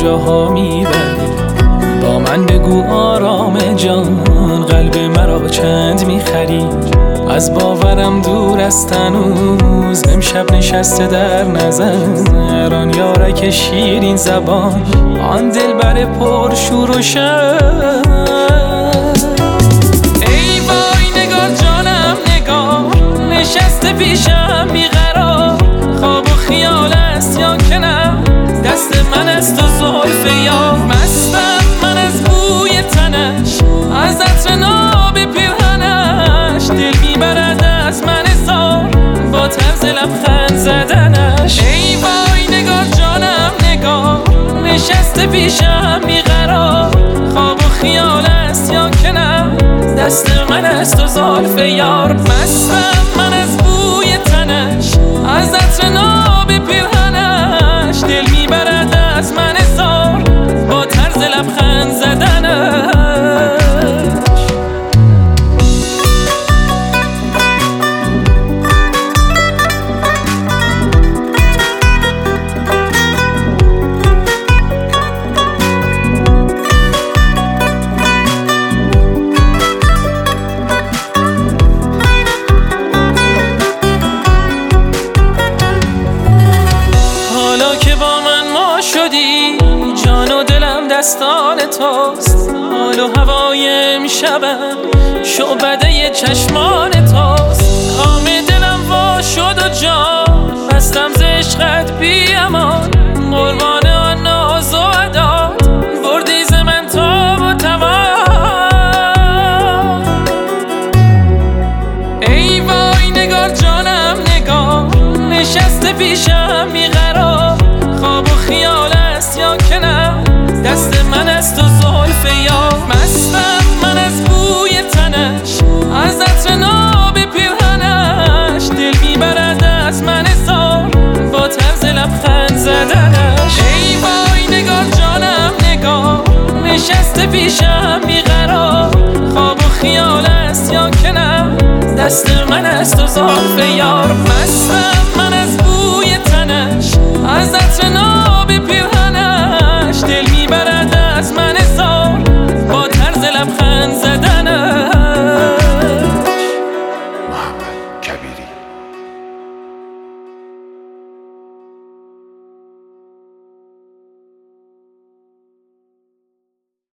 کجاها میبری؟ با من بگو آرام جان، قلب مرا چند میخری؟ از باورم دور است هنوز، امشب نشسته در نظر آن یارک شیرین زبان، آن دلبر پر شور و شر. ای وای نگار جانم نگار، نشسته پیشم بیقرار، خواب و خیال است یا که نه؟ دست من است و زلف یار، مستم من از بوی تنش، از عطر ناب پیرهنش، دل میبرد از من زار با طرز لبخند زدنش. ای وای نگار جانم نگار، نشسته پیشم بیقرار، خواب و خیال است یا که نه؟ دست من است و زلف یار، مستم من از بوی تنش، از عطر ناب پیرهنش، دل میبرد از من زار با طرز لبخند زدنش. جان و دلم دستان توست، حال و هوای امشبم شعبده چشمان توست، کام دلم وا شد و جان بستم ز عشقت بی امان، قربان آن ناز و عدات بردی ز من تاب و توان. ای وای نگار جانم نگار، نشسته پیشم بیقرار، خواب و خیال است یا که نه؟ دست من است و زلف یار، مستم من از بوی تنش، از عطر ناب پیرهنش، دل میبرد از من زار با طرز لبخند زدنش. ای وای نگار جانم نگار، نشسته پیشم بیقرار، خواب و خیال است یا که نه؟ دست من است و زلف یار،